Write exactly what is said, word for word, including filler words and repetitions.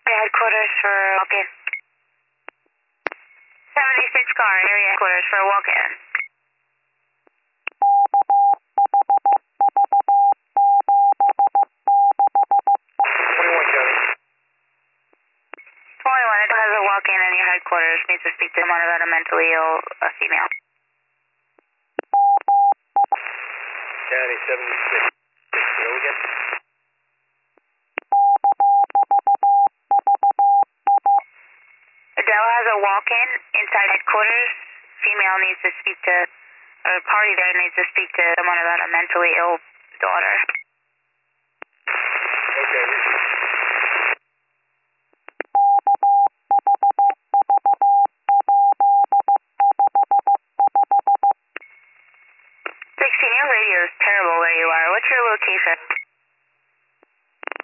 Headquarters for walk-in. seventy-six car, area headquarters for walk-in. twenty-one, Charlie. twenty-one, it has a walk-in in your headquarters. Needs to speak to someone about a mentally ill a female. County seventy-six. Go again. Adele has a walk-in inside headquarters. Female needs to speak to, or party there needs to speak to someone about a mentally ill daughter. Okay. sixteen, your radio is terrible where you are. What's your location?